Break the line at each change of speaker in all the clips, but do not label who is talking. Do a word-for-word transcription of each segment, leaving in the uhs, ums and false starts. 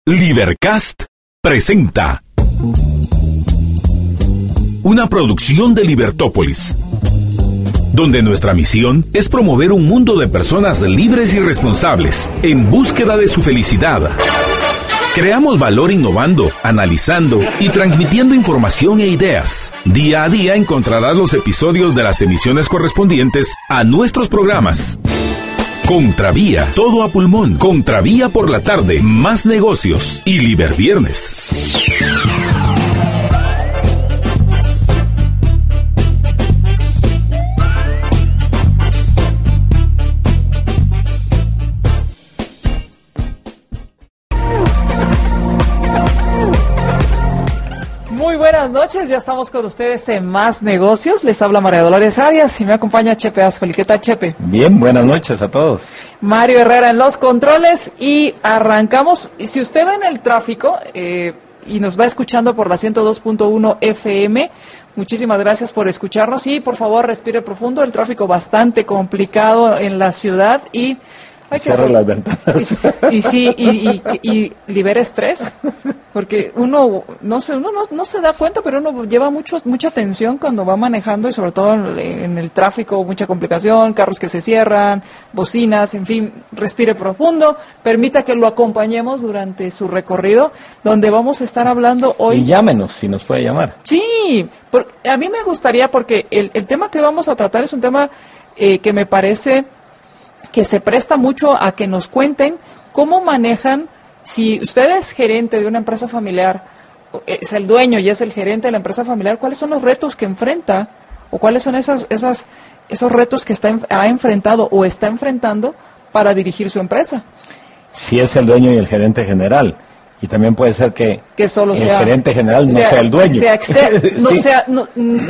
Libercast presenta una producción de Libertópolis, donde nuestra misión es promover un mundo de personas libres y responsables en búsqueda de su felicidad. Creamos valor innovando, analizando y transmitiendo información e ideas. Día a día encontrarás los episodios de las emisiones correspondientes a nuestros programas. Contravía, todo a pulmón. Contravía por la tarde, más negocios y Liberviernes.
Buenas noches, ya estamos con ustedes en Más Negocios. Les habla María Dolores Arias y me acompaña Chepe Ascoli. ¿Qué tal, Chepe?
Bien, buenas noches a todos.
Mario Herrera en los controles y arrancamos. Y si usted va en el tráfico eh, y nos va escuchando por la ciento dos punto uno F M, muchísimas gracias por escucharnos y por favor respire profundo. El tráfico bastante complicado en la ciudad y... Hay que
Cierra las ventanas.
Y, y sí, y, y, y libera estrés, porque uno no se uno no, no se da cuenta, pero uno lleva mucho mucha tensión cuando va manejando y sobre todo en, en el tráfico, mucha complicación, carros que se cierran, bocinas, en fin, respire profundo, permita que lo acompañemos durante su recorrido, donde vamos a estar hablando hoy.
Y llámenos si nos puede llamar.
Sí, por, a mí me gustaría, porque el, el tema que vamos a tratar es un tema eh, que me parece... que se presta mucho a que nos cuenten cómo manejan, si usted es gerente de una empresa familiar, es el dueño y es el gerente de la empresa familiar, ¿cuáles son los retos que enfrenta o cuáles son esas, esas, esos retos que está, ha enfrentado o está enfrentando para dirigir su empresa?
Si es el dueño y el gerente general. Y también puede ser que,
que solo
el
sea,
gerente general no
sea,
sea el dueño.
Sea exter- no,
sí.
sea, no,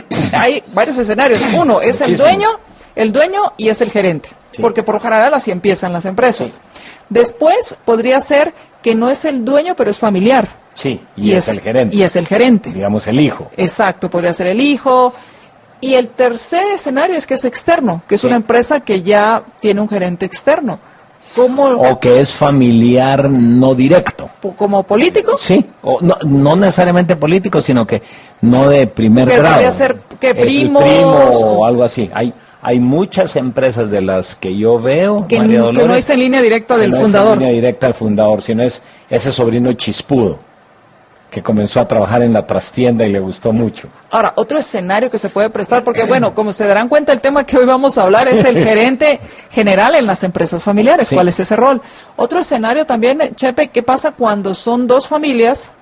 hay varios escenarios. Uno es el dueño, el dueño y es el gerente. Sí. Porque por lo general así empiezan las empresas. Sí. Después podría ser que no es el dueño, pero es familiar.
Sí, y, y es, es el gerente.
Y es el gerente.
Digamos el hijo.
Exacto, podría ser el hijo. Y el tercer escenario es que es externo, que es sí. una empresa que ya tiene un gerente externo. ¿Cómo?
O que es familiar no directo.
¿Como político?
Sí, o no, no necesariamente político, sino que no de primer
que
grado.
Podría ser que primos.
El primo o algo así. Hay Hay muchas empresas de las que yo veo,
que,
María Dolores,
que no es en línea directa del
no
fundador.
No es en línea directa del fundador, sino es ese sobrino chispudo que comenzó a trabajar en la trastienda y le gustó mucho.
Ahora, otro escenario que se puede prestar, porque bueno, como se darán cuenta, el tema que hoy vamos a hablar es el gerente general en las empresas familiares. Sí. ¿Cuál es ese rol? Otro escenario también, Chepe, ¿qué pasa cuando son dos familias?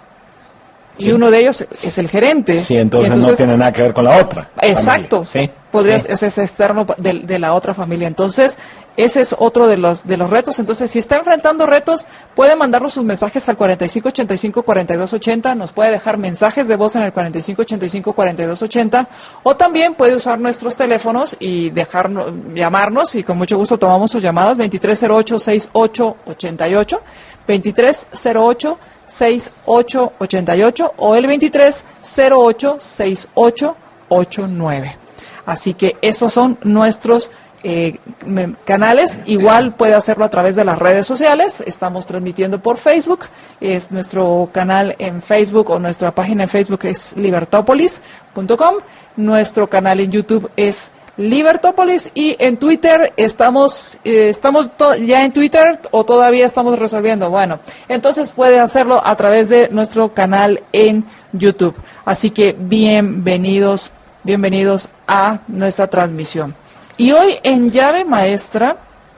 Y sí. uno de ellos es el gerente.
Sí, entonces, entonces no tiene nada que ver con la otra.
Exacto.
Sí.
Podría
sí.
ser ese externo de, de la otra familia. Entonces, ese es otro de los de los retos. Entonces, si está enfrentando retos, puede mandarnos sus mensajes al cuarenta y cinco ochenta y cinco cuarenta y dos ochenta. Nos puede dejar mensajes de voz en el cuarenta y cinco ochenta y cinco cuarenta y dos ochenta. O también puede usar nuestros teléfonos y dejarnos, llamarnos y con mucho gusto tomamos sus llamadas. veintitrés cero ocho sesenta y ocho ochenta y ocho. veintitrés cero ocho sesenta y ocho ochenta y ocho o el veintitrés cero ocho sesenta y ocho ochenta y nueve. Así que esos son nuestros eh, canales. Igual puede hacerlo a través de las redes sociales. Estamos transmitiendo por Facebook. Es nuestro canal en Facebook o nuestra página en Facebook es libertópolis punto com. Nuestro canal en YouTube es Libertópolis y en Twitter estamos eh, estamos to- ya en Twitter o todavía estamos resolviendo. Bueno, entonces puede hacerlo a través de nuestro canal en YouTube. Así que bienvenidos, bienvenidos a nuestra transmisión. Y hoy en Llave Maestra,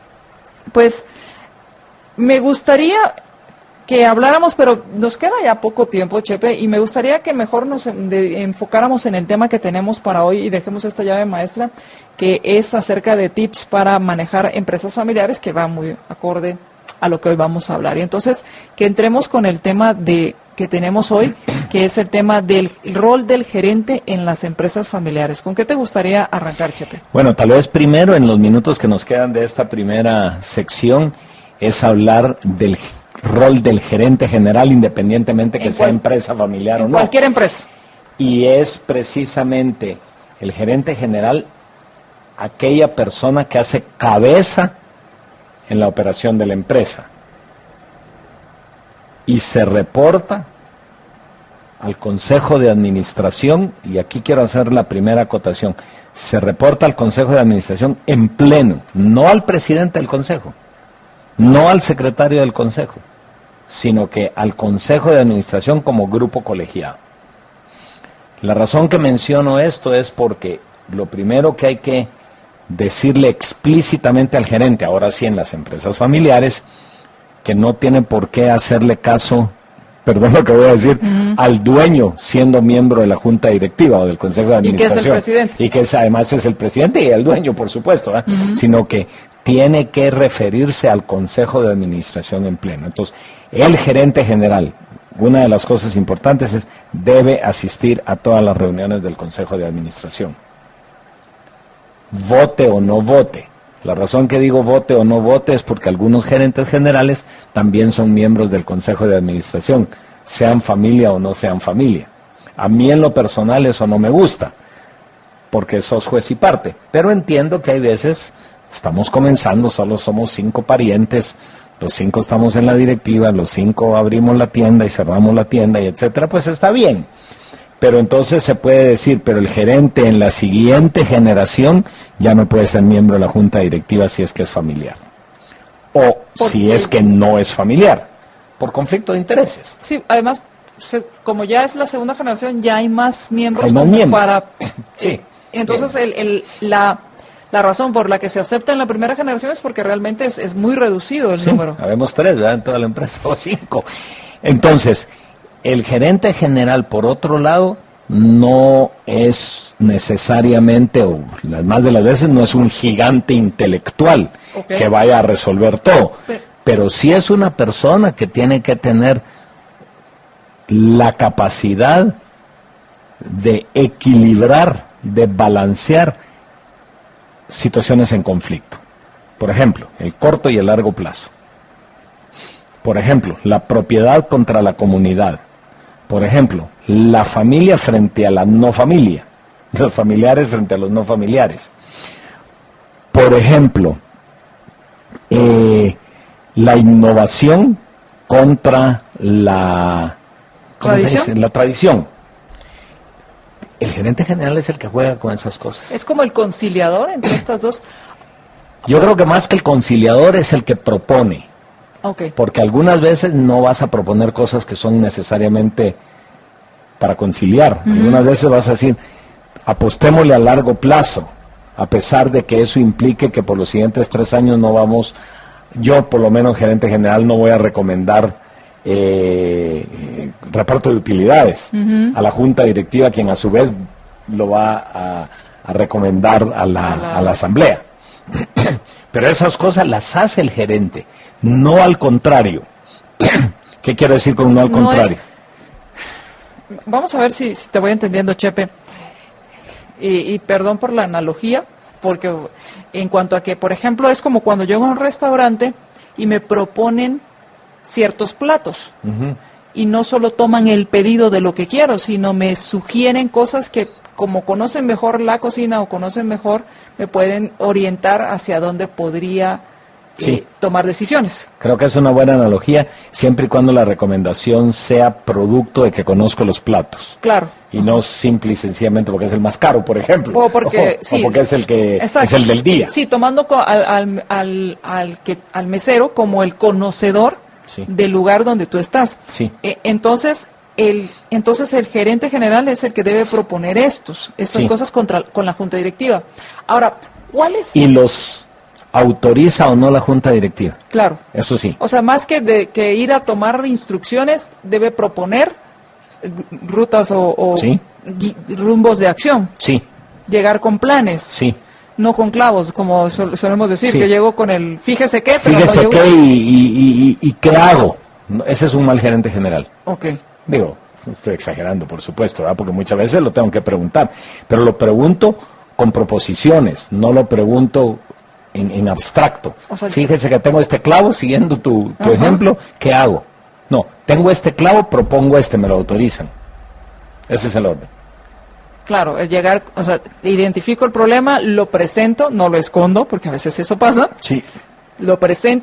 pues me gustaría que habláramos, pero nos queda ya poco tiempo, Chepe, y me gustaría que mejor nos de, enfocáramos en el tema que tenemos para hoy y dejemos esta llave maestra, que es acerca de tips para manejar empresas familiares, que va muy acorde a lo que hoy vamos a hablar. Y entonces, que entremos con el tema de que tenemos hoy, que es el tema del rol del gerente en las empresas familiares. ¿Con qué te gustaría arrancar, Chepe?
Bueno, tal vez primero, en los minutos que nos quedan de esta primera sección, es hablar del rol del gerente general, independientemente que sea empresa familiar o no.
Cualquier empresa.
Y es precisamente el gerente general aquella persona que hace cabeza en la operación de la empresa. y se reporta al Consejo de Administración, y aquí quiero hacer la primera acotación, se reporta al Consejo de Administración en pleno, no al presidente del Consejo, no al secretario del Consejo, sino que al Consejo de Administración como grupo colegiado. La razón que menciono esto es porque lo primero que hay que decirle explícitamente al gerente, ahora sí en las empresas familiares, que no tiene por qué hacerle caso, perdón lo que voy a decir, uh-huh. al dueño siendo miembro de la Junta Directiva o del Consejo de Administración.
Y que es el presidente.
Y que es, además es el presidente y el dueño, por supuesto, ¿eh? uh-huh. sino que tiene que referirse al Consejo de Administración en pleno. Entonces, el gerente general, una de las cosas importantes es, debe asistir a todas las reuniones del Consejo de Administración. Vote o no vote. La razón que digo vote o no vote es porque algunos gerentes generales también son miembros del Consejo de Administración, sean familia o no sean familia. A mí en lo personal eso no me gusta, porque sos juez y parte, pero entiendo que hay veces, estamos comenzando, solo somos cinco parientes, los cinco estamos en la directiva, los cinco abrimos la tienda y cerramos la tienda y etcétera, pues está bien. Pero entonces se puede decir, pero el gerente en la siguiente generación ya no puede ser miembro de la Junta Directiva si es que es familiar. O si es que no es familiar, por conflicto de intereses.
Sí, además, se, como ya es la segunda generación, ya hay más miembros,
hay más miembros.
para...
Sí.
Entonces, el, el, la, la razón por la que se acepta en la primera generación es porque realmente es, es muy reducido el
sí,
número.
Habemos tres, ¿verdad? En toda la empresa, o cinco. Entonces... el gerente general, por otro lado, no es necesariamente, o las más de las veces, no es un gigante intelectual okay. que vaya a resolver todo, pero, pero sí es una persona que tiene que tener la capacidad de equilibrar, de balancear situaciones en conflicto. Por ejemplo, el corto y el largo plazo. Por ejemplo, la propiedad contra la comunidad. Por ejemplo, la familia frente a la no familia, los familiares frente a los no familiares. Por ejemplo, eh, la innovación contra la, ¿cómo se dice? La tradición. El gerente general es el que juega con esas cosas.
Es como el conciliador entre estas dos.
Yo creo que más que el conciliador es el que propone.
Okay.
Porque algunas veces no vas a proponer cosas que son necesariamente para conciliar. Uh-huh. Algunas veces vas a decir, apostémosle a largo plazo, a pesar de que eso implique que por los siguientes tres años no vamos, yo por lo menos gerente general no voy a recomendar eh, reparto de utilidades uh-huh. a la junta directiva, quien a su vez lo va a, a recomendar a la, a la... a la asamblea. Pero esas cosas las hace el gerente, no al contrario. ¿Qué quiero decir con no al contrario?
No es... Vamos a ver si, si te voy entendiendo, Chepe. Y, y perdón por la analogía, porque en cuanto a que, por ejemplo, es como cuando llego a un restaurante y me proponen ciertos platos. Uh-huh. Y no solo toman el pedido de lo que quiero, sino me sugieren cosas que, como conocen mejor la cocina o conocen mejor, me pueden orientar hacia dónde podría eh, sí. tomar decisiones.
Creo que es una buena analogía, siempre y cuando la recomendación sea producto de que conozco los platos.
Claro.
Y no simple y sencillamente porque es el más caro, por ejemplo.
O porque,
o,
sí,
o porque es el que exacto. es el del día.
Sí, tomando al, al, al, al, que, al mesero como el conocedor sí. del lugar donde tú estás.
Sí.
Eh, entonces... El, entonces el gerente general es el que debe proponer estos, estas sí. cosas contra, con la junta directiva. Ahora, ¿cuáles?
¿Y los autoriza o no la junta directiva?
Claro.
Eso sí.
O sea, más que, de, que ir a tomar instrucciones, debe proponer rutas o, o
sí.
gui, rumbos de acción.
Sí.
Llegar con planes.
Sí.
No con clavos, como sol, solemos decir,
sí.
que llego con el fíjese qué. Pero
fíjese
no
qué y, y, y, y qué hago. Ese es un mal gerente general.
Ok.
Digo, estoy exagerando, por supuesto, ¿verdad? Porque muchas veces lo tengo que preguntar, pero lo pregunto con proposiciones, no lo pregunto en, en abstracto. O sea, fíjese que tengo este clavo, siguiendo tu, tu ejemplo, ¿qué hago? No, tengo este clavo, propongo este, me lo autorizan. Ese es el orden.
Claro, es llegar, o sea, identifico el problema, lo presento, no lo escondo, porque a veces eso pasa.
Sí.
Lo presento,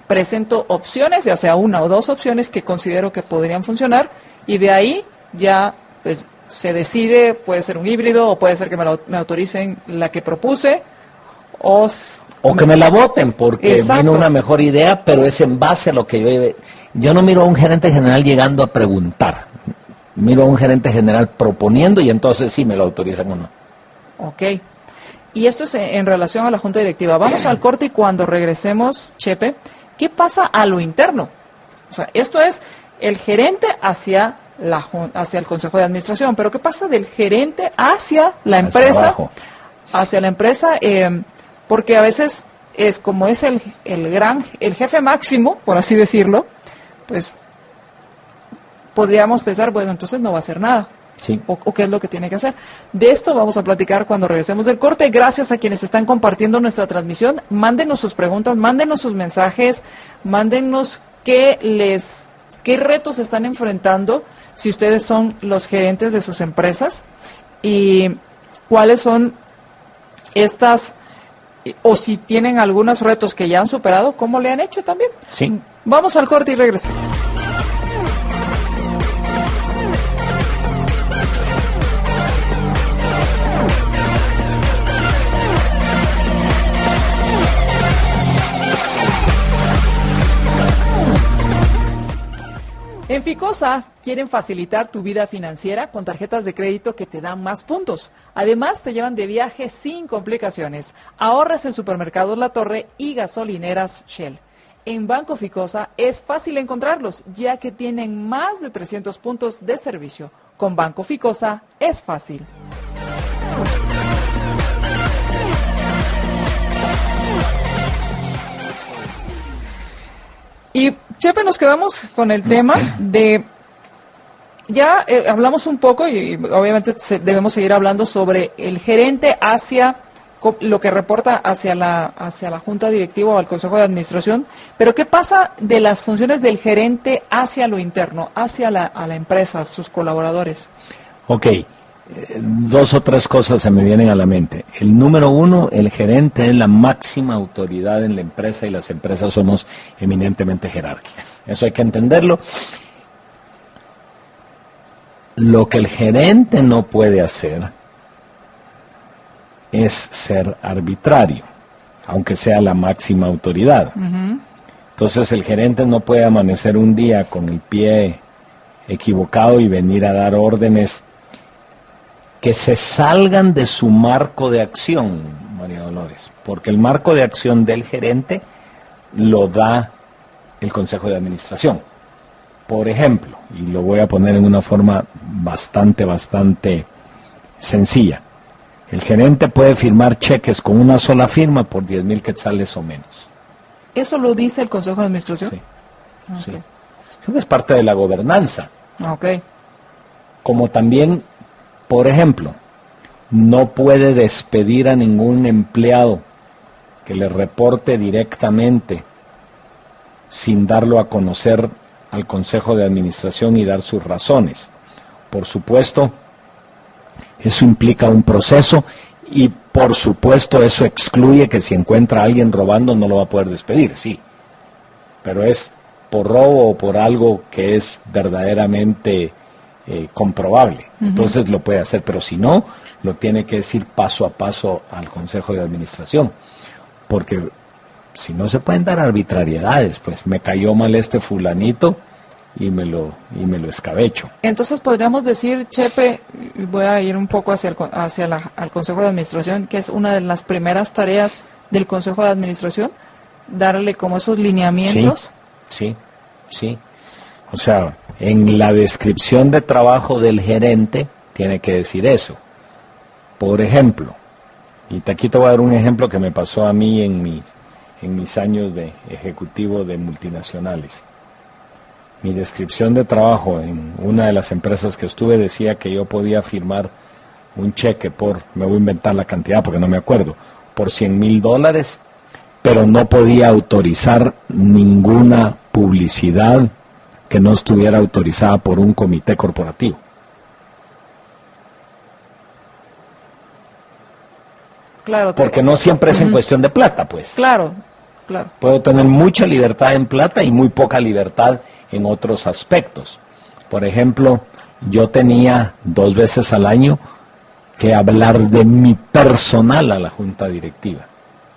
presento opciones, ya sea una o dos opciones que considero que podrían funcionar, y de ahí ya pues se decide, puede ser un híbrido o puede ser que me, lo, me autoricen la que propuse o...
O que me la voten porque
Exacto.
vino una mejor idea, pero es en base a lo que yo... Yo no miro a un gerente general llegando a preguntar. Miro a un gerente general proponiendo y entonces sí me lo autorizan o no.
Ok. Y esto es en, en relación a la Junta Directiva. Vamos al corte y cuando regresemos, Chepe, ¿qué pasa a lo interno? O sea, esto es el gerente hacia, la, hacia el Consejo de Administración, pero ¿qué pasa del gerente hacia la empresa?
Hacia,
hacia la empresa... Eh, porque a veces es como es el, el gran, el jefe máximo, por así decirlo, pues podríamos pensar, bueno, entonces no va a hacer nada.
Sí.
O, o qué es lo que tiene que hacer. De esto vamos a platicar cuando regresemos del corte. Gracias a quienes están compartiendo nuestra transmisión. Mándenos sus preguntas, mándenos sus mensajes, mándenos qué les, qué retos están enfrentando si ustedes son los gerentes de sus empresas y cuáles son estas... o si tienen algunos retos que ya han superado, ¿cómo le han hecho también?
Sí.
Vamos al corte y regresamos. En Ficosa quieren facilitar tu vida financiera con tarjetas de crédito que te dan más puntos. Además, te llevan de viaje sin complicaciones. Ahorras en supermercados La Torre y gasolineras Shell. En Banco Ficosa es fácil encontrarlos, ya que tienen más de trescientos puntos de servicio. Con Banco Ficosa es fácil. Y, Chepe, nos quedamos con el tema de, ya eh, hablamos un poco y, y obviamente se, debemos seguir hablando sobre el gerente hacia co, lo que reporta hacia la, hacia la Junta Directiva o al Consejo de Administración, pero ¿qué pasa de las funciones del gerente hacia lo interno, hacia la, a la empresa, sus colaboradores?
Ok. Dos o tres cosas se me vienen a la mente. El número uno, el gerente es la máxima autoridad en la empresa y las empresas somos eminentemente jerárquicas. Eso hay que entenderlo. Lo que el gerente no puede hacer es ser arbitrario, aunque sea la máxima autoridad. Uh-huh. Entonces el gerente no puede amanecer un día con el pie equivocado y venir a dar órdenes que se salgan de su marco de acción, María Dolores, porque el marco de acción del gerente lo da el Consejo de Administración. Por ejemplo, y lo voy a poner en una forma bastante, bastante sencilla, el gerente puede firmar cheques con una sola firma por diez mil quetzales o menos.
¿Eso lo dice el Consejo de Administración?
Sí.
Okay.
Sí. Creo que es parte de la gobernanza.
Ok.
Como también... Por ejemplo, no puede despedir a ningún empleado que le reporte directamente sin darlo a conocer al Consejo de Administración y dar sus razones. Por supuesto, eso implica un proceso y por supuesto eso excluye que si encuentra a alguien robando no lo va a poder despedir, sí. Pero es por robo o por algo que es verdaderamente... Eh, comprobable, uh-huh. Entonces lo puede hacer, pero si no, lo tiene que decir paso a paso al Consejo de Administración, porque si no se pueden dar arbitrariedades, pues me cayó mal este fulanito y me lo y me lo escabecho.
Entonces podríamos decir, Chepe, voy a ir un poco hacia el hacia la, al Consejo de Administración, que es una de las primeras tareas del Consejo de Administración, darle como esos lineamientos.
Sí, sí, sí. O sea, en la descripción de trabajo del gerente tiene que decir eso. Por ejemplo, y aquí te voy a dar un ejemplo que me pasó a mí en mis, en mis años de ejecutivo de multinacionales. Mi descripción de trabajo en una de las empresas que estuve decía que yo podía firmar un cheque por, me voy a inventar la cantidad porque no me acuerdo, por cien mil dólares, pero no podía autorizar ninguna publicidad que no estuviera autorizada por un comité corporativo.
Claro.
Porque no siempre es en uh-huh. cuestión de plata, pues.
Claro. Claro.
Puedo tener mucha libertad en plata y muy poca libertad en otros aspectos. Por ejemplo, yo tenía dos veces al año que hablar de mi personal a la junta directiva.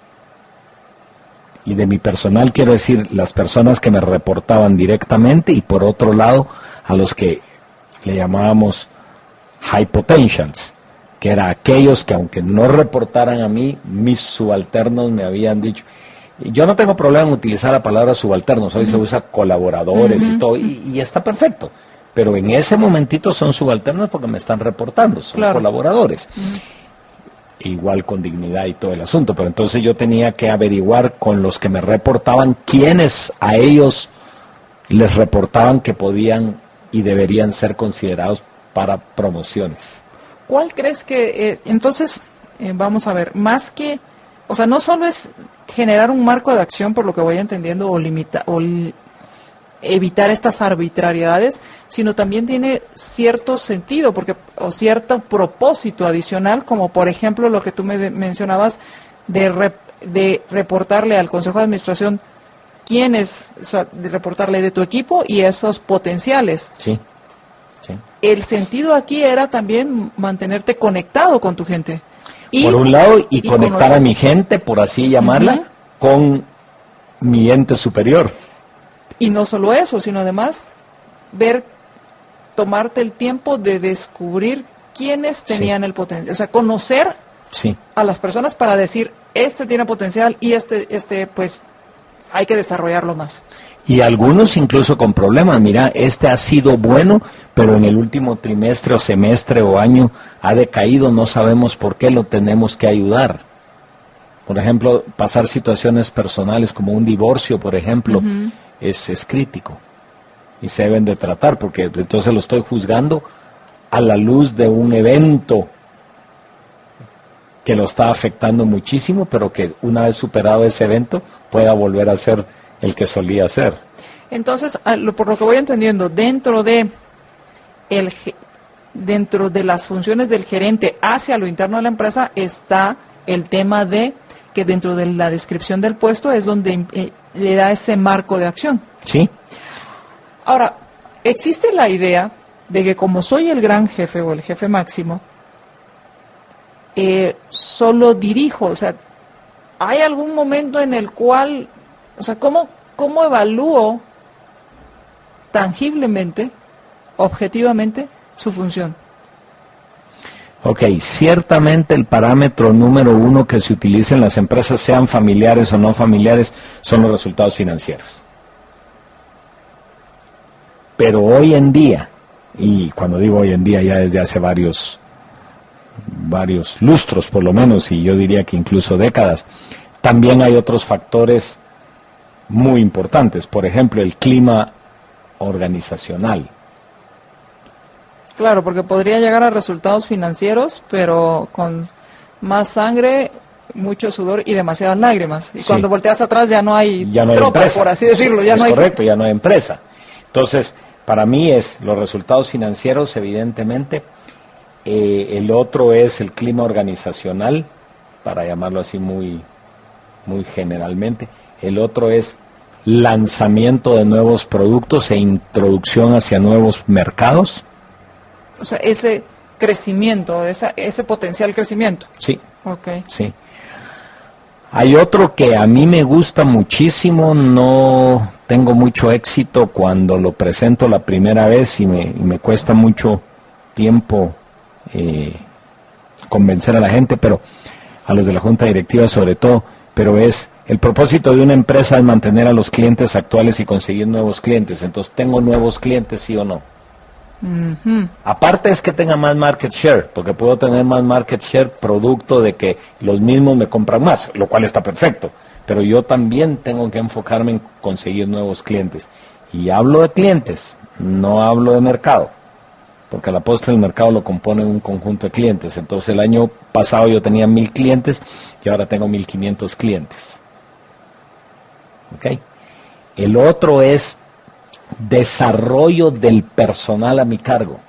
Y de mi personal quiero decir las personas que me reportaban directamente y por otro lado a los que le llamábamos high potentials, que eran aquellos que aunque no reportaran a mí, mis subalternos me habían dicho. Y yo no tengo problema en utilizar la palabra subalternos, hoy uh-huh. se usa colaboradores uh-huh. y todo, y, y está perfecto. Pero en ese momentito son subalternos porque me están reportando, son claro. colaboradores. Uh-huh. Igual con dignidad y todo el asunto, pero entonces yo tenía que averiguar con los que me reportaban quiénes a ellos les reportaban que podían y deberían ser considerados para promociones.
¿Cuál crees que, eh, entonces, eh, vamos a ver, más que, o sea, no solo es generar un marco de acción, por lo que voy entendiendo, o limita, o li, evitar estas arbitrariedades, sino también tiene cierto sentido, porque o cierto propósito adicional, como por ejemplo lo que tú me de, mencionabas de, rep, de reportarle al Consejo de Administración quiénes, o sea, de reportarle de tu equipo y esos potenciales.
Sí. Sí.
El sentido aquí era también mantenerte conectado con tu gente. Y,
por un lado, y, y conectar conocer. a mi gente, por así llamarla, uh-huh. con mi ente superior.
Y no solo eso, sino además ver, tomarte el tiempo de descubrir quiénes tenían sí. el potencial. O sea, conocer
sí.
a las personas para decir, este tiene potencial y este, este pues, hay que desarrollarlo más.
Y algunos incluso con problemas. Mira, este ha sido bueno, pero en el último trimestre o semestre o año ha decaído, no sabemos por qué, lo tenemos que ayudar. Por ejemplo, pasar situaciones personales como un divorcio, por ejemplo, uh-huh. es, es crítico. Y se deben de tratar, porque entonces lo estoy juzgando a la luz de un evento que lo está afectando muchísimo, pero que una vez superado ese evento pueda volver a ser el que solía ser.
Entonces, por lo que voy entendiendo, dentro de el dentro de las funciones del gerente hacia lo interno de la empresa está el tema de que dentro de la descripción del puesto es donde eh, le da ese marco de acción.
Sí.
Ahora, existe la idea de que como soy el gran jefe o el jefe máximo, eh, solo dirijo, o sea, ¿hay algún momento en el cual, o sea, cómo, cómo evalúo tangiblemente, objetivamente, su función?
Ok, ciertamente el parámetro número uno que se utiliza en las empresas, sean familiares o no familiares, son los resultados financieros. Pero hoy en día, y cuando digo hoy en día ya desde hace varios, varios lustros por lo menos, y yo diría que incluso décadas, también hay otros factores muy importantes. Por ejemplo, el clima organizacional.
Claro, porque podría llegar a resultados financieros, pero con más sangre, mucho sudor y demasiadas lágrimas. Y sí. cuando volteas atrás ya no hay,
ya no hay
tropa,
empresa,
por así decirlo.
Sí,
ya
es
no hay...
correcto, ya no hay empresa. Entonces, para mí es los resultados financieros, evidentemente. Eh, el otro es el clima organizacional, para llamarlo así muy, muy generalmente. El otro es lanzamiento de nuevos productos e introducción hacia nuevos mercados.
O sea, ese crecimiento, esa, ese potencial crecimiento.
Sí.
Okay.
Sí. Hay otro que a mí me gusta muchísimo, no tengo mucho éxito cuando lo presento la primera vez y me, y me cuesta mucho tiempo eh, convencer a la gente, pero a los de la junta directiva sobre todo, pero es el propósito de una empresa es mantener a los clientes actuales y conseguir nuevos clientes. Entonces, ¿tengo nuevos clientes, sí o no?
Uh-huh.
Aparte es que tenga más market share, porque puedo tener más market share producto de que los mismos me compran más, lo cual está perfecto, pero yo también tengo que enfocarme en conseguir nuevos clientes. Y hablo de clientes, no hablo de mercado, porque a la postre el mercado lo compone un conjunto de clientes. Entonces el año pasado yo tenía mil clientes y ahora tengo mil quinientos clientes. ¿Okay? El otro es desarrollo del personal a mi cargo.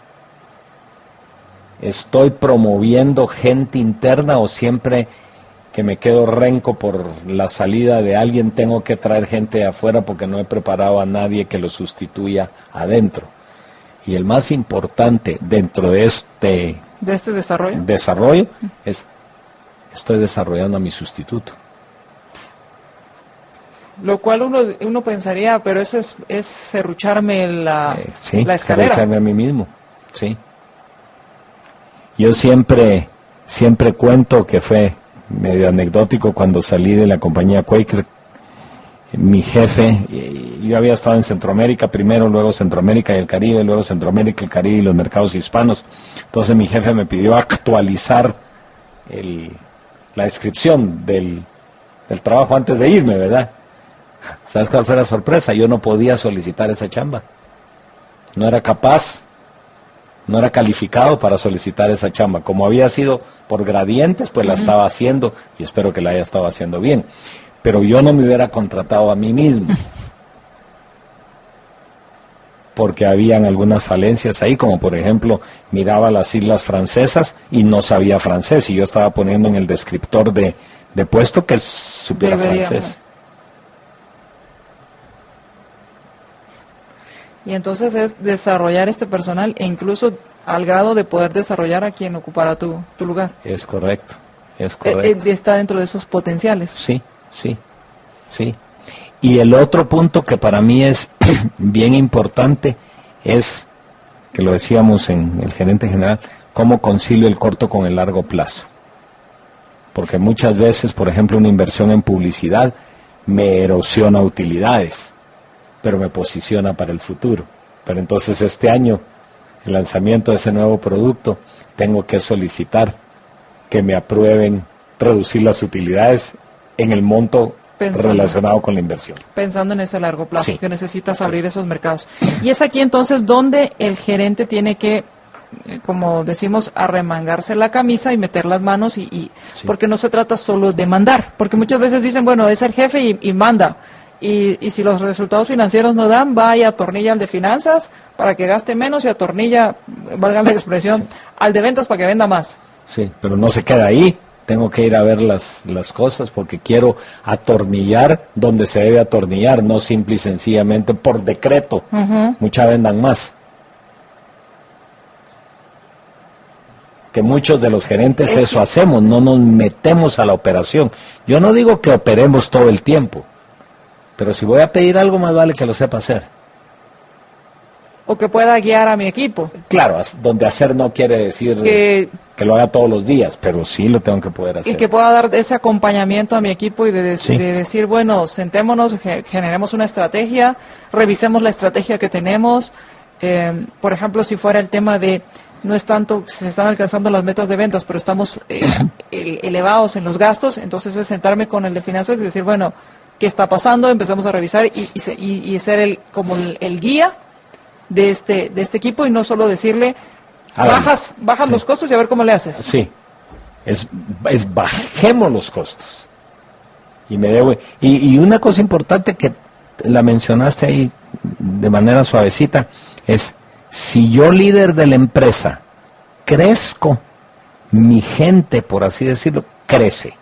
¿Estoy promoviendo gente interna o siempre que me quedo renco por la salida de alguien, tengo que traer gente de afuera porque no he preparado a nadie que lo sustituya adentro. Y el más importante dentro de este,
de este desarrollo,
desarrollo es, estoy desarrollando a mi sustituto.
Lo cual uno uno pensaría, pero eso es, es serrucharme la,
eh, sí,
la escalera.
Serrucharme a mí mismo, sí. Yo siempre, siempre cuento que fue medio anecdótico cuando salí de la compañía Quaker. Mi jefe, yo había estado en Centroamérica primero, luego Centroamérica y el Caribe, luego Centroamérica, el Caribe y los mercados hispanos. Entonces mi jefe me pidió actualizar el, la descripción del, del trabajo antes de irme, ¿verdad? ¿Sabes cuál fue la sorpresa? Yo no podía solicitar esa chamba. No era capaz, no era calificado para solicitar esa chamba. Como había sido por gradientes, pues la estaba haciendo y espero que la haya estado haciendo bien. Pero yo no me hubiera contratado a mí mismo. Porque habían algunas falencias ahí, como por ejemplo, miraba las islas francesas y no sabía francés. Y yo estaba poniendo en el descriptor de, de puesto que supiera
Debería,
francés.
Y entonces es desarrollar este personal e incluso al grado de poder desarrollar a quien ocupará tu, tu lugar.
Es correcto, es
Eh,
correcto.
eh, está dentro de esos potenciales.
Sí, sí, sí. Y el otro punto que para mí es bien importante es, que lo decíamos en el gerente general, cómo concilio el corto con el largo plazo. Porque muchas veces, por ejemplo, una inversión en publicidad me erosiona utilidades, pero me posiciona para el futuro. Pero entonces este año, el lanzamiento de ese nuevo producto, tengo que solicitar que me aprueben reducir las utilidades en el monto Pensando. relacionado con la inversión.
Pensando en ese largo plazo,
sí.
que necesitas
sí.
abrir esos mercados. Y es aquí entonces donde el gerente tiene que, eh, como decimos, arremangarse la camisa y meter las manos, y, y sí. porque no se trata solo de mandar, porque muchas veces dicen, bueno, es el jefe y, y manda. Y, y si los resultados financieros no dan, va y atornilla al de finanzas para que gaste menos y atornilla, valga la expresión, sí. al de ventas para que venda más.
Sí, pero no se queda ahí. Tengo que ir a ver las, las cosas porque quiero atornillar donde se debe atornillar, no simple y sencillamente por decreto. Uh-huh. Muchas vendan más. Que muchos de los gerentes es eso sí. hacemos, no nos metemos a la operación. Yo no digo que operemos todo el tiempo, pero si voy a pedir algo, más vale que lo sepa hacer.
O que pueda guiar a mi equipo.
Claro, donde hacer no quiere decir que, que lo haga todos los días, pero sí lo tengo que poder hacer.
Y que pueda dar ese acompañamiento a mi equipo y de, de,
sí.
de decir, bueno, sentémonos, ge- generemos una estrategia, revisemos la estrategia que tenemos. Eh, por ejemplo, si fuera el tema de, no es tanto, se están alcanzando las metas de ventas, pero estamos eh, elevados en los gastos, entonces es sentarme con el de finanzas y decir, bueno, ¿qué está pasando? Empezamos a revisar y, y, y, y ser el, como el, el guía de este de este equipo y no solo decirle bajas bajas sí. los costos y a ver cómo le haces.
Sí, es, es bajemos los costos. Y me debo y, y una cosa importante que la mencionaste ahí de manera suavecita es, si yo, líder de la empresa, crezco, mi gente, por así decirlo, crece.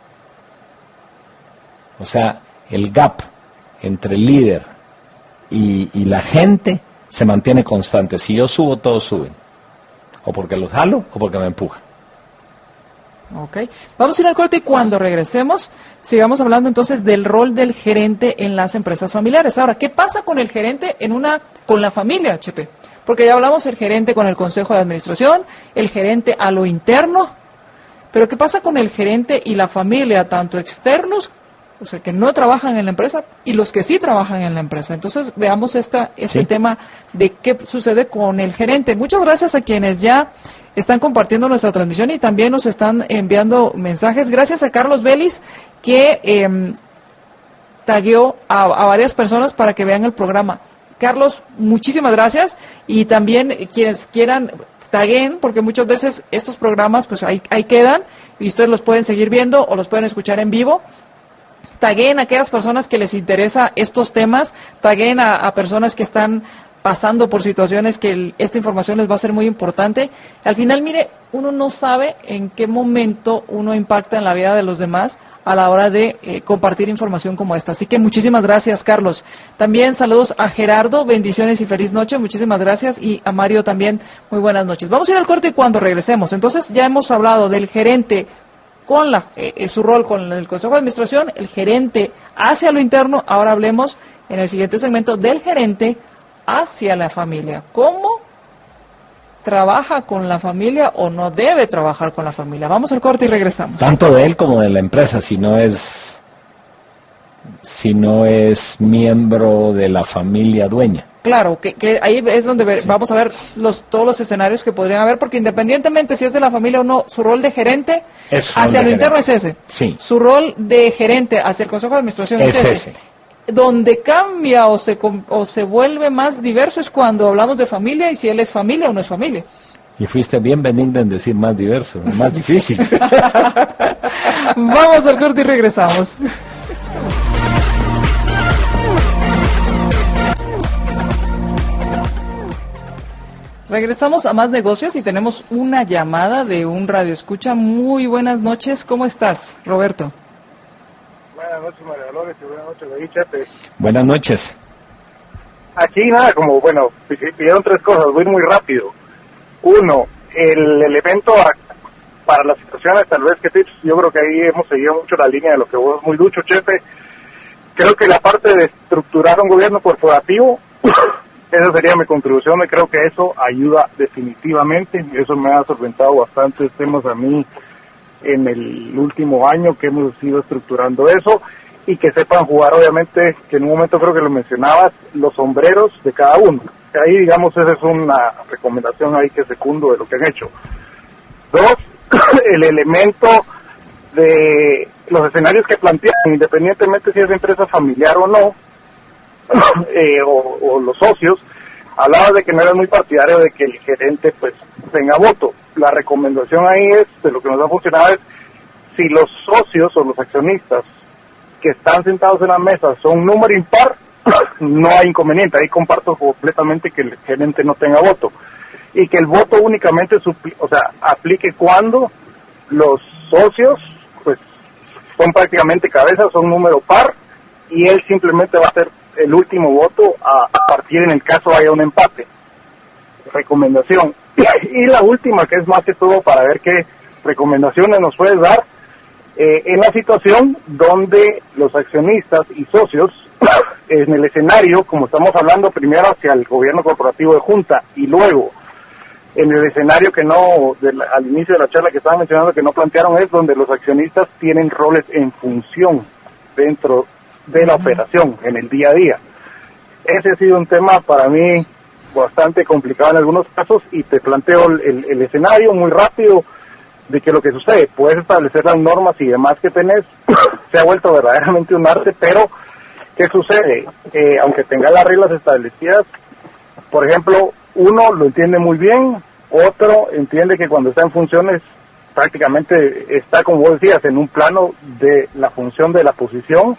O sea, el gap entre el líder y, y la gente se mantiene constante. Si yo subo, todos suben. O porque los jalo o porque me empujan.
Ok. Vamos a ir al corte y cuando regresemos, sigamos hablando entonces del rol del gerente en las empresas familiares. Ahora, ¿qué pasa con el gerente en una, con la familia, H P? Porque ya hablamos el gerente con el consejo de administración, el gerente a lo interno, pero ¿qué pasa con el gerente y la familia, tanto externos, o sea, que no trabajan en la empresa, y los que sí trabajan en la empresa? Entonces, veamos esta, este sí. tema de qué sucede con el gerente. Muchas gracias a quienes ya están compartiendo nuestra transmisión y también nos están enviando mensajes. Gracias a Carlos Vélez, que eh, tagueó a, a varias personas para que vean el programa. Carlos, muchísimas gracias. Y también quienes quieran, taguen, porque muchas veces estos programas pues ahí, ahí quedan y ustedes los pueden seguir viendo o los pueden escuchar en vivo. Taguen a aquellas personas que les interesa estos temas, taguen a, a personas que están pasando por situaciones que el, esta información les va a ser muy importante. Al final, mire, uno no sabe en qué momento uno impacta en la vida de los demás a la hora de eh, compartir información como esta. Así que muchísimas gracias, Carlos. También saludos a Gerardo, bendiciones y feliz noche, muchísimas gracias. Y a Mario también, muy buenas noches. Vamos a ir al corte y cuando regresemos. Entonces, ya hemos hablado del gerente con la, eh, su rol con el Consejo de Administración, el gerente hacia lo interno. Ahora hablemos en el siguiente segmento del gerente hacia la familia. ¿Cómo trabaja con la familia o no debe trabajar con la familia? Vamos al corte y regresamos.
Tanto de él como de la empresa, si no es si no es miembro de la familia dueña.
Claro, que, que ahí es donde ver, sí. vamos a ver los todos los escenarios que podrían haber, porque independientemente si es de la familia o no, su rol de gerente
es
hacia lo interno es ese.
Sí.
Su rol de gerente hacia el Consejo de Administración es,
es
ese.
ese.
Donde cambia o se o se vuelve más diverso es cuando hablamos de familia y si él es familia o no es familia.
Y fuiste bien benigna en decir más diverso, más difícil.
Vamos al corte y regresamos. Regresamos a Más Negocios y tenemos una llamada de un radioescucha. Muy buenas noches, ¿cómo estás, Roberto?
Buenas noches, María Dolores, y buenas noches, David Chepe.
Buenas noches.
Aquí nada, como, bueno, pidieron tres cosas, voy muy rápido. Uno, el elemento a, para las situaciones, tal vez que tips, yo creo que ahí hemos seguido mucho la línea de lo que vos muy ducho, Chepe. Creo que la parte de estructurar un gobierno corporativo, esa sería mi contribución, y creo que eso ayuda definitivamente. Eso me ha solventado bastantes temas a mí en el último año que hemos ido estructurando eso, y que sepan jugar, obviamente, que en un momento creo que lo mencionabas, los sombreros de cada uno. Ahí, digamos, esa es una recomendación ahí que secundo de lo que han hecho. Dos, el elemento de los escenarios que plantean, independientemente si es empresa familiar o no, eh, o, o los socios, hablaba de que no era muy partidario de que el gerente pues tenga voto. La recomendación ahí es, de lo que nos ha funcionado es, si los socios o los accionistas que están sentados en la mesa son un número impar, no hay inconveniente. Ahí comparto completamente que el gerente no tenga voto, y que el voto únicamente supli- o sea, aplique cuando los socios pues son prácticamente cabezas, son un número par, y él simplemente va a ser el último voto a, a partir en el caso haya un empate. Recomendación. Y la última, que es más que todo para ver qué recomendaciones nos puedes dar, eh, en la situación donde los accionistas y socios, en el escenario, como estamos hablando primero hacia el gobierno corporativo de junta, y luego en el escenario que no, de la, al inicio de la charla que estaban mencionando que no plantearon, es donde los accionistas tienen roles en función dentro de la operación, en el día a día. Ese ha sido un tema para mí bastante complicado en algunos casos, y te planteo el, el, el escenario muy rápido de que lo que sucede, puedes establecer las normas y demás que tenés, se ha vuelto verdaderamente un arte, pero ¿qué sucede? Eh, aunque tenga las reglas establecidas, por ejemplo, uno lo entiende muy bien, otro entiende que cuando está en funciones prácticamente está, como vos decías, en un plano de la función de la posición,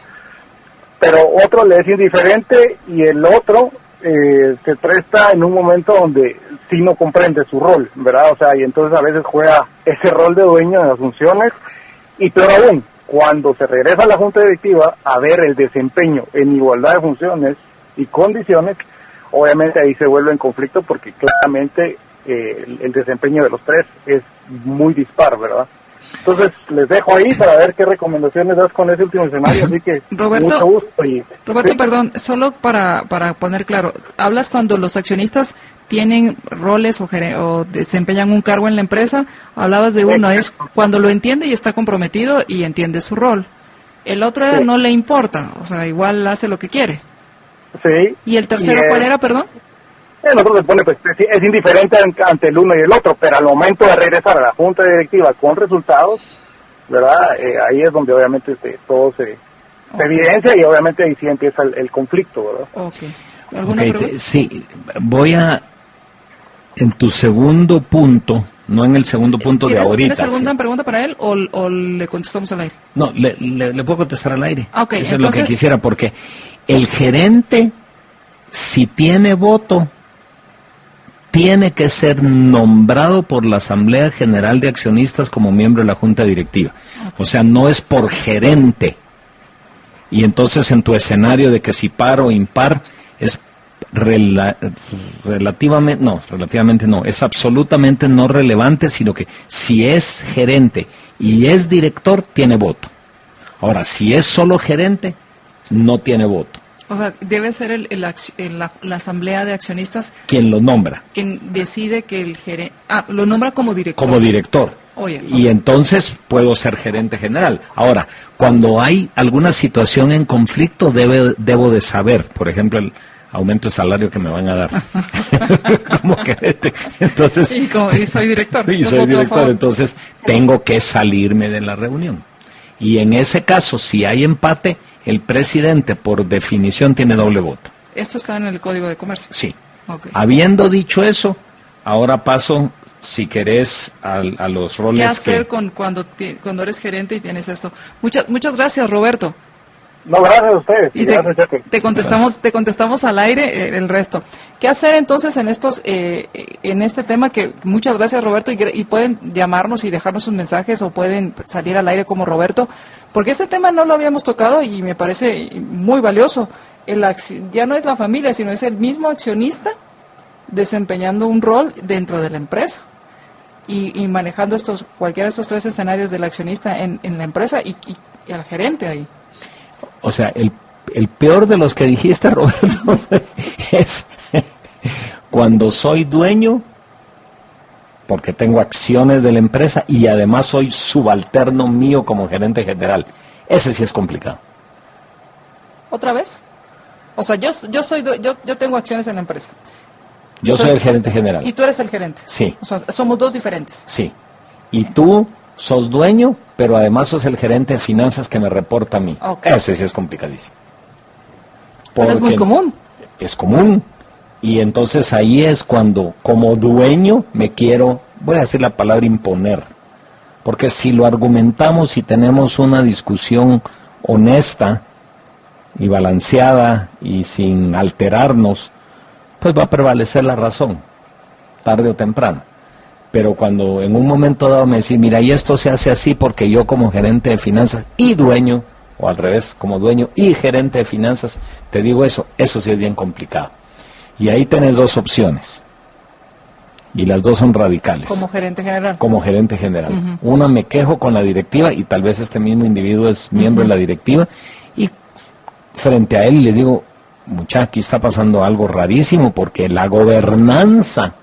pero otro le es indiferente, y el otro eh, se presta en un momento donde sí no comprende su rol, ¿verdad? O sea, y entonces a veces juega ese rol de dueño de las funciones, y peor aún, cuando se regresa a la junta directiva a ver el desempeño en igualdad de funciones y condiciones, obviamente ahí se vuelve en conflicto, porque claramente eh, el, el desempeño de los tres es muy dispar, ¿verdad? Entonces, les dejo ahí para ver qué recomendaciones das con ese último escenario, así que
Roberto,
mucho gusto. Y,
Roberto,
¿sí?
perdón, solo para, para poner claro, hablas cuando los accionistas tienen roles o, gere- o desempeñan un cargo en la empresa, hablabas de uno, es cuando lo entiende y está comprometido y entiende su rol. El otro
Sí.
no le importa, o sea, igual hace lo que quiere.
Sí.
¿Y el tercero
Y,
cuál
eh,
era, perdón?
El otro se pone, pues, es, es indiferente ante el uno y el otro, pero al momento de regresar a la junta directiva con resultados, ¿verdad? Eh, ahí es donde obviamente se, todo se, se
Okay.
evidencia, y obviamente ahí sí empieza el, el conflicto, ¿verdad?
Ok. ¿Alguna
Okay,
pregunta?
te- sí, voy a, en tu segundo punto, no en el segundo punto de
¿Tienes,
ahorita.
¿Tienes alguna
sí.
pregunta para él o, o le contestamos al aire?
No, le, le, le puedo contestar al aire.
Ah, ok,
Eso es
entonces-
lo que quisiera, porque el gerente Si tiene voto, tiene que ser nombrado por la Asamblea General de Accionistas como miembro de la Junta Directiva. O sea, no es por gerente. Y entonces en tu escenario de que si par o impar es rela relativamente, no, relativamente no, es absolutamente no relevante, sino que si es gerente y es director, tiene voto. Ahora, si es solo gerente, no tiene voto.
O sea, debe ser el, el, el, la, la asamblea de accionistas
quien lo nombra.
Quien decide que el gerente... Ah, lo nombra como director.
Como director.
Oye,
y okay. Entonces puedo ser gerente general. Ahora, cuando hay alguna situación en conflicto, debe, debo de saber, por ejemplo, el aumento de salario que me van a dar como gerente. Entonces,
y, como, y soy director.
Y soy director, entonces tengo que salirme de la reunión. Y en ese caso, si hay empate, el presidente, por definición, tiene doble voto.
¿Esto está en el Código de Comercio?
Sí.
Okay.
Habiendo dicho eso, ahora paso, si querés, a, a los roles
¿Qué hacer
que...
con cuando, cuando eres gerente y tienes esto? Muchas muchas gracias, Roberto.
No, gracias a ustedes.
Y
gracias,
te, te contestamos te contestamos al aire eh, el resto. ¿Qué hacer entonces en estos eh, en este tema? Que muchas gracias, Roberto, y, y pueden llamarnos y dejarnos sus mensajes o pueden salir al aire como Roberto, porque este tema no lo habíamos tocado y me parece muy valioso. El, ya no es la familia, sino es el mismo accionista desempeñando un rol dentro de la empresa y, y manejando estos cualquiera de estos tres escenarios del accionista en, en la empresa y, y, y al gerente ahí.
O sea, el, el peor de los que dijiste, Roberto, es cuando soy dueño, porque tengo acciones de la empresa y además soy subalterno mío como gerente general. Ese sí es complicado.
¿Otra vez? O sea, yo yo soy yo yo tengo acciones en la empresa.
Yo soy, soy el gerente general.
¿Y tú eres el gerente?
Sí.
O sea, somos dos diferentes.
Sí. Y tú sos dueño, pero además sos el gerente de finanzas que me reporta a mí.
Okay.
Ese sí es complicadísimo.
Pero es muy común.
Es común. Y entonces ahí es cuando, como dueño, me quiero, voy a decir la palabra imponer. Porque si lo argumentamos y tenemos una discusión honesta y balanceada y sin alterarnos, pues va a prevalecer la razón, tarde o temprano. Pero cuando en un momento dado me decís, mira, y esto se hace así porque yo como gerente de finanzas y dueño, o al revés, como dueño y gerente de finanzas, te digo eso, eso sí es bien complicado. Y ahí tenés dos opciones. Y las dos son radicales.
Como gerente general.
Como gerente general.
Uh-huh.
Una, me quejo con la directiva y tal vez este mismo individuo es miembro uh-huh. de la directiva y frente a él le digo, muchacha, aquí está pasando algo rarísimo porque la gobernanza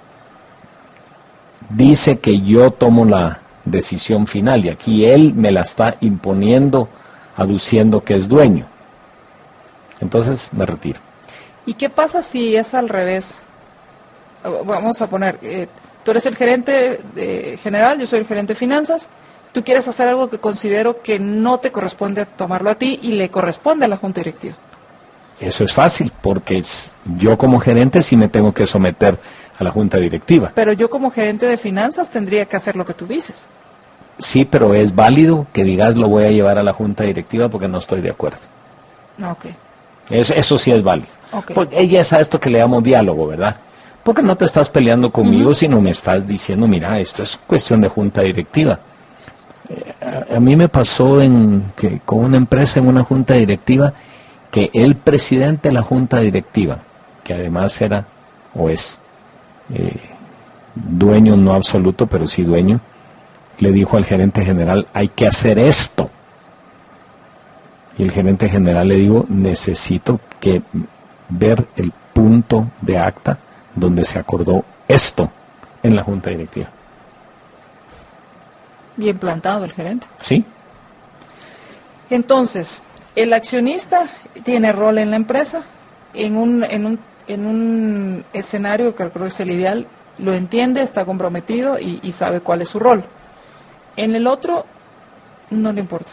dice que yo tomo la decisión final y aquí él me la está imponiendo aduciendo que es dueño. Entonces me retiro.
¿Y qué pasa si es al revés? Vamos a poner, eh, tú eres el gerente eh, general, yo soy el gerente de finanzas, tú quieres hacer algo que considero que no te corresponde tomarlo a ti y le corresponde a la junta directiva.
Eso es fácil, porque yo como gerente sí me tengo que someter a la junta directiva.
Pero yo como gerente de finanzas tendría que hacer lo que tú dices.
Sí, pero es válido que digas lo voy a llevar a la junta directiva porque no estoy de acuerdo.
Ok.
Eso, eso sí es válido.
Okay.
Pues ella es a esto que le llamo diálogo, ¿verdad? Porque no te estás peleando conmigo, uh-huh. sino me estás diciendo, mira, esto es cuestión de junta directiva. Eh, a, a mí me pasó en que con una empresa en una junta directiva que el presidente de la junta directiva, que además era o es eh, dueño no absoluto, pero sí dueño, le dijo al gerente general, hay que hacer esto. Y el gerente general le dijo, necesito que ver el punto de acta donde se acordó esto en la junta directiva.
Bien plantado el gerente.
Sí.
Entonces, el accionista tiene rol en la empresa, en un, en un, en un escenario que creo que es el ideal, lo entiende, está comprometido y, y sabe cuál es su rol. En el otro, no le importa.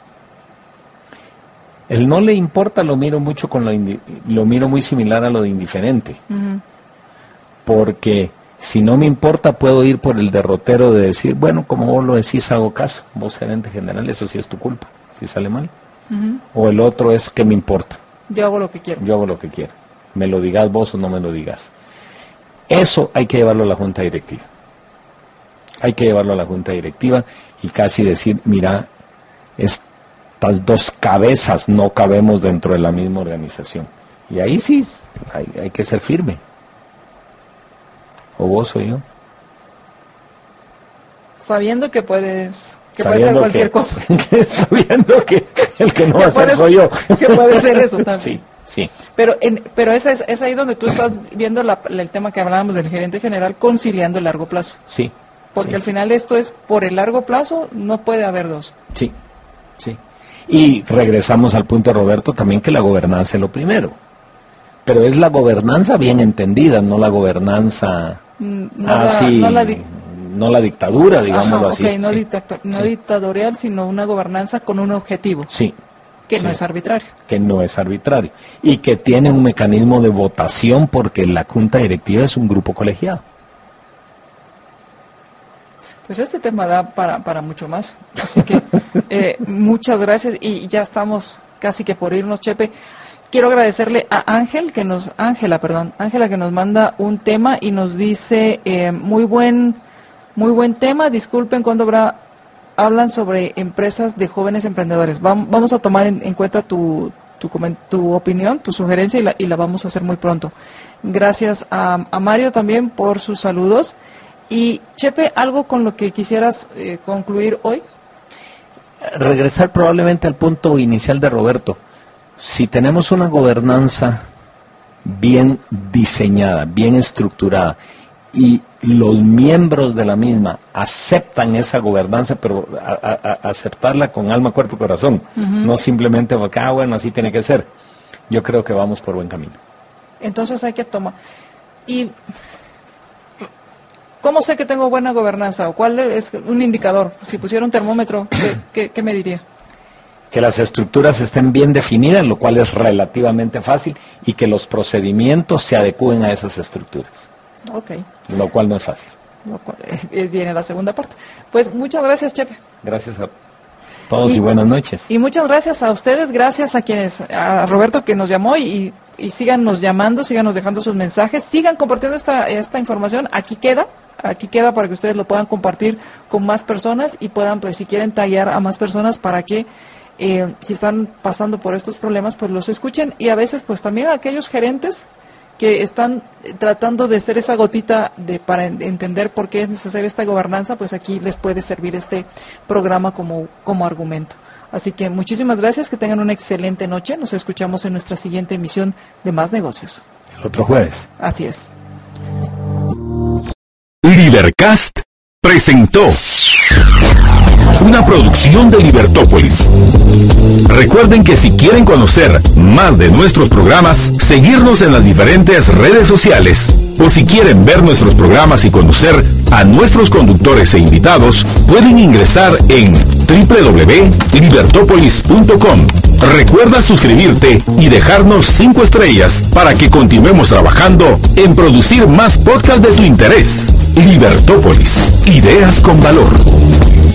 El no le importa lo miro mucho con lo, indi- lo miro muy similar a lo de indiferente. Uh-huh. Porque si no me importa puedo ir por el derrotero de decir, bueno, como vos lo decís, hago caso, vos gerente general, eso sí es tu culpa, si sale mal. Uh-huh. O el otro es que me importa.
Yo hago lo que quiero.
Yo hago lo que quiero. me lo digas vos o no me lo digas. Eso hay que llevarlo a la junta directiva. Hay que llevarlo a la junta directiva y casi decir, mira, estas dos cabezas no cabemos dentro de la misma organización. Y ahí sí, hay, hay que ser firme. O vos o yo.
Sabiendo que puedes, que puede ser cualquier
que,
cosa.
Que, sabiendo que el que no va a ser soy yo.
Que puede ser eso también.
Sí, sí.
Pero, en, pero esa es, es ahí donde tú estás viendo la, el tema que hablábamos del gerente general, conciliando el largo plazo.
Sí.
Porque
sí.
al final esto es por el largo plazo, no puede haber dos.
Sí, sí. Y regresamos al punto de Roberto también, que la gobernanza es lo primero. Pero es la gobernanza bien entendida, no la gobernanza
no
así,
la, no, la di-
no la dictadura, digámoslo
Ajá,
así.
okay, no,
sí.
dictator, no
sí.
dictatorial, sino una gobernanza con un objetivo.
Sí.
Que
sí.
no es arbitrario.
Que no es arbitrario. Y que tiene un mecanismo de votación porque la junta directiva es un grupo colegiado.
Pues este tema da para, para mucho más. Así que eh, muchas gracias y ya estamos casi que por irnos, Chepe. Quiero agradecerle a Ángel, que nos, Ángela, perdón, Ángela que nos manda un tema y nos dice, eh, muy buen, muy buen tema, disculpen cuando habrá, hablan sobre empresas de jóvenes emprendedores. Vam, vamos a tomar en, en cuenta tu, tu, tu opinión, tu sugerencia y la, y la vamos a hacer muy pronto. Gracias a, a Mario también por sus saludos. Y Chepe, ¿algo con lo que quisieras eh, concluir hoy?
Regresar probablemente al punto inicial de Roberto. Si tenemos una gobernanza bien diseñada, bien estructurada, y los miembros de la misma aceptan esa gobernanza, pero a, a, a aceptarla con alma, cuerpo y corazón, uh-huh. no simplemente porque, ah, bueno, así tiene que ser. Yo creo que vamos por buen camino.
Entonces hay que tomar. Y ¿cómo sé que tengo buena gobernanza? ¿O cuál es un indicador? Si pusiera un termómetro, ¿qué, qué, qué me diría?
Que las estructuras estén bien definidas, lo cual es relativamente fácil, y que los procedimientos se adecúen a esas estructuras.
Okay.
Lo cual no es fácil.
Lo cual, eh, viene la segunda parte. Pues muchas gracias, Chepe.
Gracias a todos y, y buenas noches.
Y muchas gracias a ustedes, gracias a quienes, a Roberto que nos llamó y, y síganos llamando, síganos dejando sus mensajes, sigan compartiendo esta, esta información, aquí queda. Aquí queda para que ustedes lo puedan compartir con más personas y puedan, pues si quieren tallar a más personas para que eh, si están pasando por estos problemas, pues los escuchen. Y a veces, pues también a aquellos gerentes que están tratando de ser esa gotita de para entender por qué es necesaria esta gobernanza, pues aquí les puede servir este programa como, como argumento. Así que muchísimas gracias, que tengan una excelente noche. Nos escuchamos en nuestra siguiente emisión de Más Negocios.
El otro jueves.
Así es.
Libercast presentó una producción de Libertópolis. Recuerden que si quieren conocer más de nuestros programas, seguirnos en las diferentes redes sociales, o si quieren ver nuestros programas y conocer a nuestros conductores e invitados, pueden ingresar en doble u doble u doble u punto libertópolis punto com. Recuerda suscribirte y dejarnos cinco estrellas para que continuemos trabajando en producir más podcasts de tu interés. Libertópolis, ideas con valor.